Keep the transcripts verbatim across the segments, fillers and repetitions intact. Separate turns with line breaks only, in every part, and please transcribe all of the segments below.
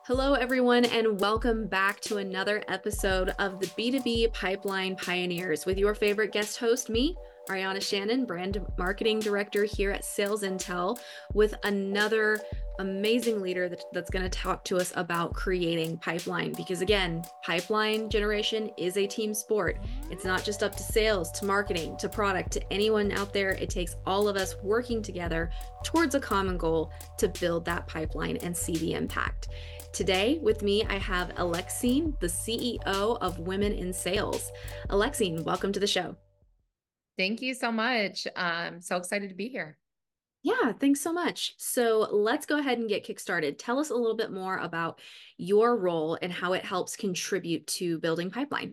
Hello, everyone, and welcome back to another episode of the B two B Pipeline Pioneers with your favorite guest host, me, Ariana Shannon, Brand Marketing Director here at Sales Intel, with another amazing leader that, that's going to talk to us about creating pipeline. Because again, pipeline generation is a team sport. It's not just up to sales, to marketing, to product, to anyone out there. It takes all of us working together towards a common goal to build that pipeline and see the impact. Today with me, I have Alexine, the C E O of Women in Sales. Alexine, welcome to the show.
Thank you so much. I'm so excited to be here.
Yeah, thanks so much. So let's go ahead and get kickstarted. Tell us a little bit more about your role and how it helps contribute to building pipeline.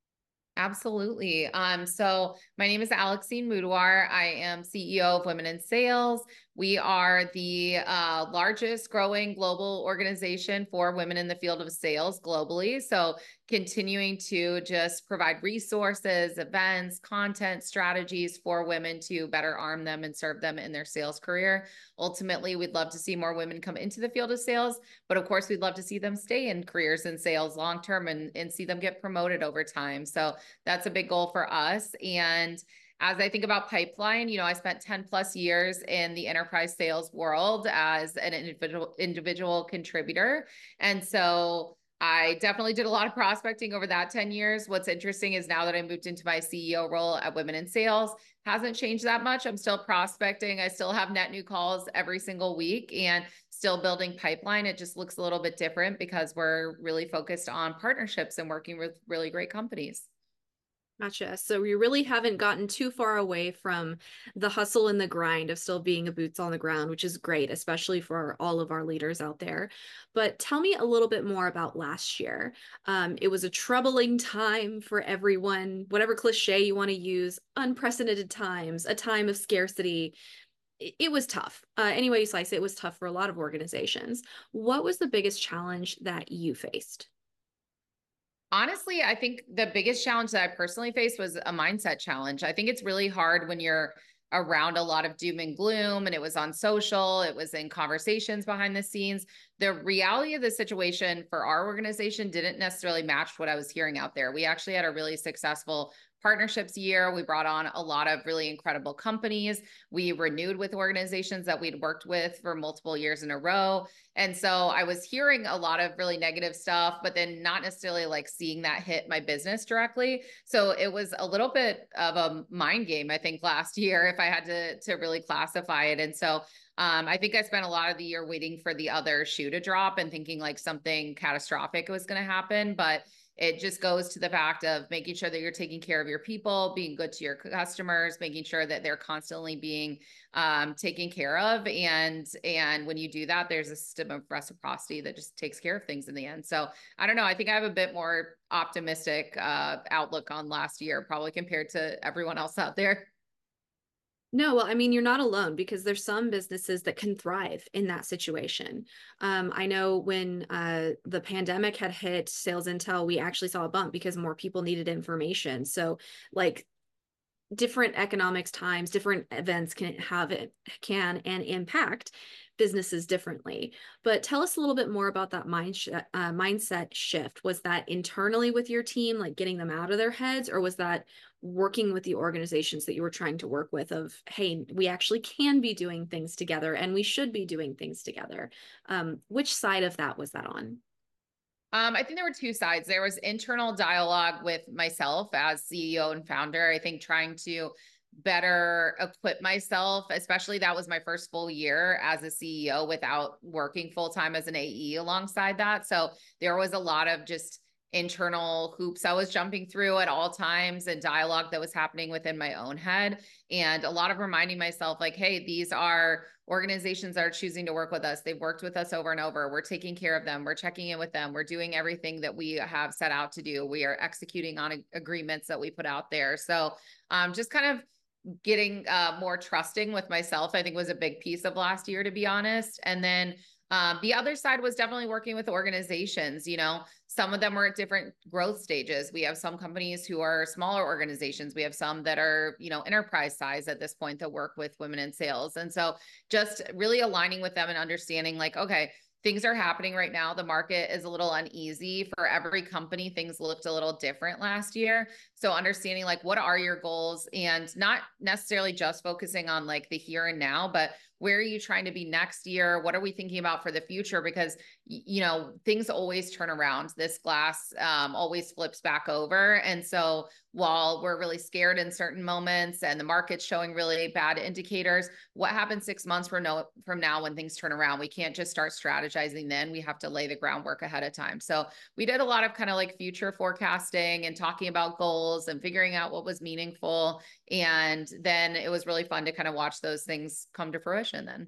Absolutely. Um, so my name is Alexine Moudouar. I am C E O of Women in Sales. We are the uh, largest growing global organization for women in the field of sales globally. So continuing to just provide resources, events, content, strategies for women to better arm them and serve them in their sales career. Ultimately, we'd love to see more women come into the field of sales, but of course, we'd love to see them stay in careers in sales long term and, and see them get promoted over time. So that's a big goal for us. And as I think about pipeline, you know, I spent ten plus years in the enterprise sales world as an individual individual contributor. And so I definitely did a lot of prospecting over that ten years. What's interesting is now that I moved into my C E O role at Women in Sales, hasn't changed that much. I'm still prospecting. I still have net new calls every single week and still building pipeline. It just looks a little bit different because we're really focused on partnerships and working with really great companies.
Gotcha. So we really haven't gotten too far away from the hustle and the grind of still being a boots on the ground, which is great, especially for all of our leaders out there. But tell me a little bit more about last year. Um, it was a troubling time for everyone, whatever cliche you want to use, unprecedented times, a time of scarcity. It, it was tough. Uh, any way you slice it, it was tough for a lot of organizations. What was the biggest challenge that you faced?
Honestly, I think the biggest challenge that I personally faced was a mindset challenge. I think it's really hard when you're around a lot of doom and gloom, and it was on social, it was in conversations behind the scenes. The reality of the situation for our organization didn't necessarily match what I was hearing out there. We actually had a really successful partnerships year. We brought on a lot of really incredible companies. We renewed with organizations that we'd worked with for multiple years in a row. And so I was hearing a lot of really negative stuff, but then not necessarily like seeing that hit my business directly. So it was a little bit of a mind game, I think, last year, if I had to, to really classify it. And so um, I think I spent a lot of the year waiting for the other shoe to drop and thinking like something catastrophic was going to happen. But it just goes to the fact of making sure that you're taking care of your people, being good to your customers, making sure that they're constantly being um, taken care of. And, and when you do that, there's a system of reciprocity that just takes care of things in the end. So I don't know. I think I have a bit more optimistic uh, outlook on last year, probably compared to everyone else out there.
No, well, I mean, you're not alone because there's some businesses that can thrive in that situation. Um, I know when uh, the pandemic had hit Sales Intel, we actually saw a bump because more people needed information. So, like, different economics times, different events can have it can and impact businesses differently. But tell us a little bit more about that mind sh uh, mindset shift. Was that internally with your team, like getting them out of their heads, or was that working with the organizations that you were trying to work with of, hey, we actually can be doing things together and we should be doing things together? Um, which side of that was that on?
Um, I think there were two sides. There was internal dialogue with myself as C E O and founder. I think trying to better equip myself, especially that was my first full year as a C E O without working full time as an A E alongside that. So there was a lot of just internal hoops I was jumping through at all times and dialogue that was happening within my own head. And a lot of reminding myself, like, hey, these are organizations that are choosing to work with us. They've worked with us over and over. We're taking care of them. We're checking in with them. We're doing everything that we have set out to do. We are executing on agreements that we put out there. So um, just kind of getting uh, more trusting with myself, I think was a big piece of last year, to be honest. And then um, the other side was definitely working with organizations. You know, some of them are at different growth stages. We have some companies who are smaller organizations. We have some that are, you know, enterprise size at this point that work with women in sales. And so just really aligning with them and understanding like, okay, things are happening right now. The market is a little uneasy for every company. Things looked a little different last year. So understanding like, what are your goals, and not necessarily just focusing on like the here and now, but where are you trying to be next year? What are we thinking about for the future? Because, you know, things always turn around. This glass um, always flips back over. And so while we're really scared in certain moments and the market's showing really bad indicators, what happens six months from now, from now when things turn around? We can't just start strategizing then. We have to lay the groundwork ahead of time. So we did a lot of kind of like future forecasting and talking about goals and figuring out what was meaningful. And then it was really fun to kind of watch those things come to fruition then.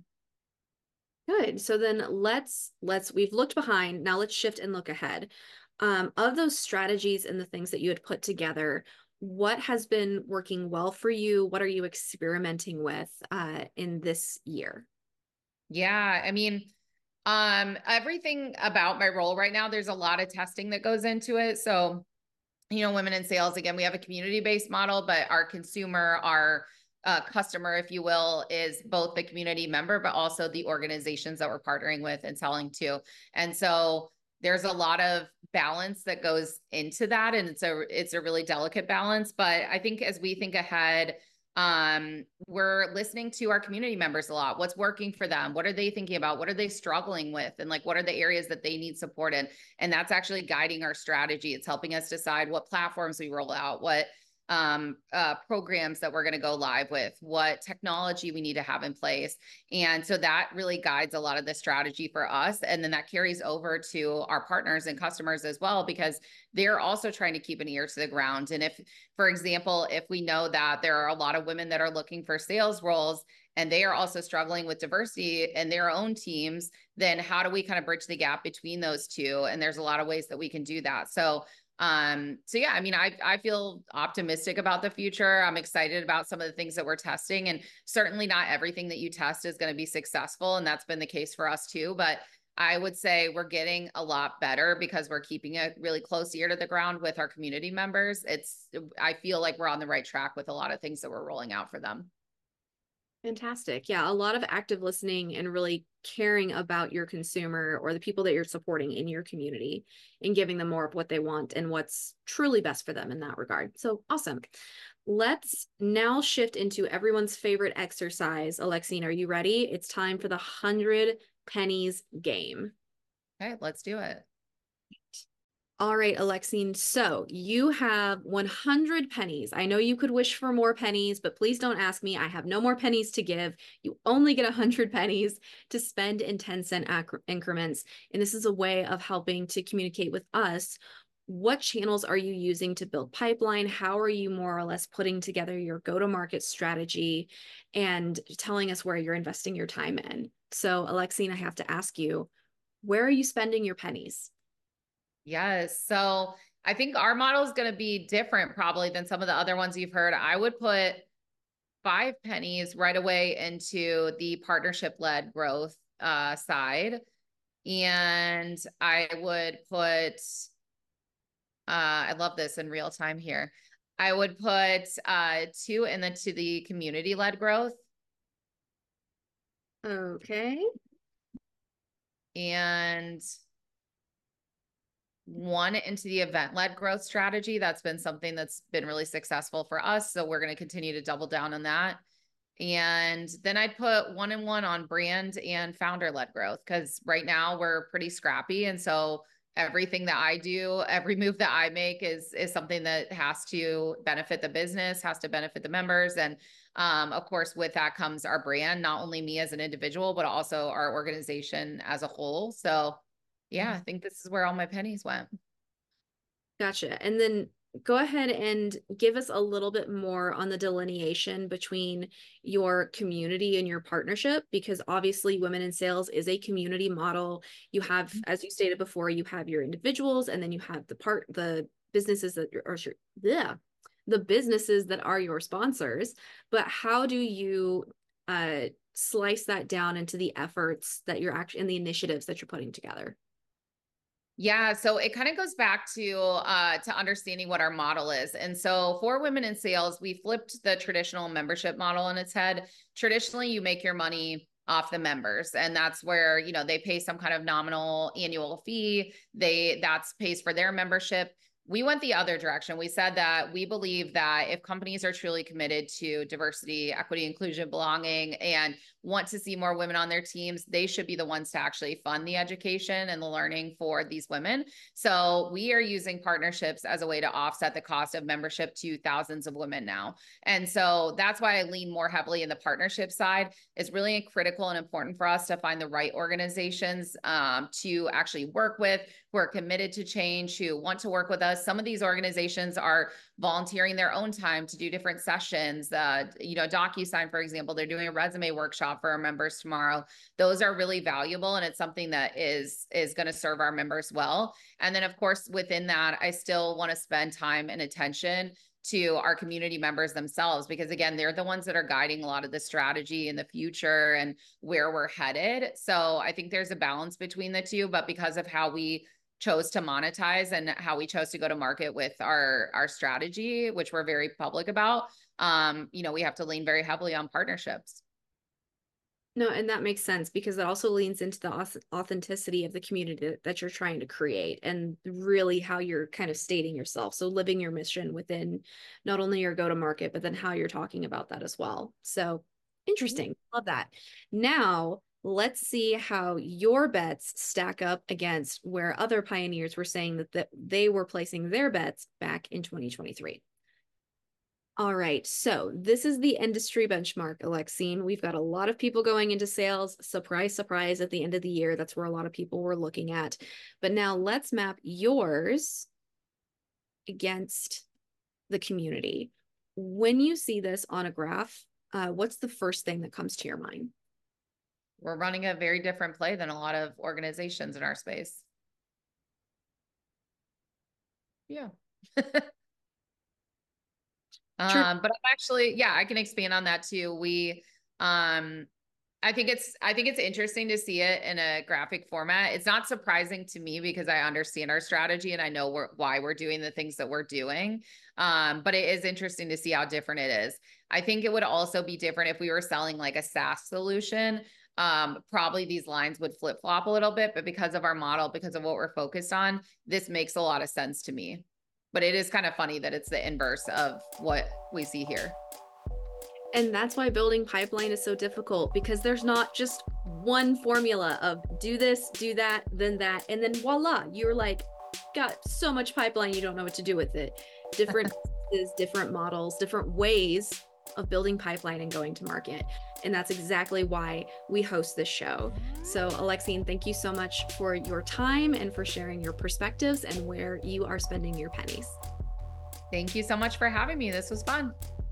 Good. So then let's let's we've looked behind. Now let's shift and look ahead. Um, of those strategies and the things that you had put together, what has been working well for you? What are you experimenting with uh, in this year?
Yeah, I mean, um, everything about my role right now, there's a lot of testing that goes into it. So, you know, women in sales, again, we have a community-based model, but our consumer, our uh, customer, if you will, is both the community member, but also the organizations that we're partnering with and selling to. And so there's a lot of balance that goes into that. And it's a, it's a really delicate balance. But I think as we think ahead, um, we're listening to our community members a lot. What's working for them? What are they thinking about? What are they struggling with? And like, what are the areas that they need support in? And that's actually guiding our strategy. It's helping us decide what platforms we roll out, what um, uh, programs that we're going to go live with, what technology we need to have in place. And so that really guides a lot of the strategy for us. And then that carries over to our partners and customers as well, because they're also trying to keep an ear to the ground. And if, for example, if we know that there are a lot of women that are looking for sales roles and they are also struggling with diversity in their own teams, then how do we kind of bridge the gap between those two? And there's a lot of ways that we can do that. So Um, so yeah, I mean, I, I feel optimistic about the future. I'm excited about some of the things that we're testing, and certainly not everything that you test is going to be successful. And that's been the case for us too. But I would say we're getting a lot better because we're keeping a really close ear to the ground with our community members. It's, I feel like we're on the right track with a lot of things that we're rolling out for them.
Fantastic. Yeah, a lot of active listening and really caring about your consumer or the people that you're supporting in your community and giving them more of what they want and what's truly best for them in that regard. So awesome. Let's now shift into everyone's favorite exercise. Alexine, are you ready? It's time for the hundred pennies game.
Okay, let's do it.
All right, Alexine. So you have one hundred pennies. I know you could wish for more pennies, but please don't ask me. I have no more pennies to give. You only get one hundred pennies to spend in ten cent increments. And this is a way of helping to communicate with us. What channels are you using to build pipeline? How are you more or less putting together your go-to-market strategy and telling us where you're investing your time in? So, Alexine, I have to ask you, where are you spending your pennies?
Yes. So I think our model is going to be different probably than some of the other ones you've heard. I would put five pennies right away into the partnership-led growth uh, side. And I would put, uh, I love this in real time here. I would put uh, two and then to the community-led growth.
Okay.
And one into the event-led growth strategy. That's been something that's been really successful for us. So we're going to continue to double down on that. And then I'd put one and one on brand and founder-led growth, because right now we're pretty scrappy. And so everything that I do, every move that I make is, is something that has to benefit the business, has to benefit the members. And um, of course, with that comes our brand, not only me as an individual, but also our organization as a whole. So yeah, I think this is where all my pennies went.
Gotcha. And then go ahead and give us a little bit more on the delineation between your community and your partnership, because obviously Women in Sales is a community model. You have, as you stated before, you have your individuals, and then you have the part, the businesses that are, yeah, the businesses that are your sponsors. But how do you uh, slice that down into the efforts that you're actually, and the initiatives that you're putting together?
Yeah, so it kind of goes back to uh, to understanding what our model is. And so for Women in Sales, we flipped the traditional membership model on its head. Traditionally, you make your money off the members. And that's where, you know, they pay some kind of nominal annual fee. They, that's pays for their membership. We went the other direction. We said that we believe that if companies are truly committed to diversity, equity, inclusion, belonging, and want to see more women on their teams, they should be the ones to actually fund the education and the learning for these women. So we are using partnerships as a way to offset the cost of membership to thousands of women now. And so that's why I lean more heavily in the partnership side. It's really critical and important for us to find the right organizations um, to actually work with, who are committed to change, who want to work with us. Some of these organizations are volunteering their own time to do different sessions. Uh, you know, DocuSign, for example, they're doing a resume workshop for our members tomorrow. Those are really valuable, and it's something that is, is going to serve our members well. And then, of course, within that, I still want to spend time and attention to our community members themselves, because again, they're the ones that are guiding a lot of the strategy in the future and where we're headed. So I think there's a balance between the two, but because of how we chose to monetize and how we chose to go to market with our, our strategy, which we're very public about, um, you know, we have to lean very heavily on partnerships.
No, and that makes sense because it also leans into the authenticity of the community that you're trying to create and really how you're kind of stating yourself. So living your mission within not only your go-to-market, but then how you're talking about that as well. So interesting. Mm-hmm. Love that. Now, let's see how your bets stack up against where other pioneers were saying that, that they were placing their bets back in twenty twenty-three. All right, so this is the industry benchmark, Alexine. We've got a lot of people going into sales. Surprise, surprise, at the end of the year, that's where a lot of people were looking at. But now let's map yours against the community. When you see this on a graph, uh, what's the first thing that comes to your mind?
We're running a very different play than a lot of organizations in our space. Yeah. Um, but I'm actually, yeah, I can expand on that too. We, um, I think it's, I think it's interesting to see it in a graphic format. It's not surprising to me because I understand our strategy and I know we're, why we're doing the things that we're doing. Um, but it is interesting to see how different it is. I think it would also be different if we were selling like a SaaS solution. Um, probably these lines would flip flop a little bit, but because of our model, because of what we're focused on, this makes a lot of sense to me. But it is kind of funny that it's the inverse of what we see here.
And that's why building pipeline is so difficult, because there's not just one formula of do this, do that, then that, and then voila, you're like, got so much pipeline, you don't know what to do with it. Different different models, different ways of building pipeline and going to market. And that's exactly why we host this show. So Alexine, thank you so much for your time and for sharing your perspectives and where you are spending your pennies.
Thank you so much for having me. This was fun.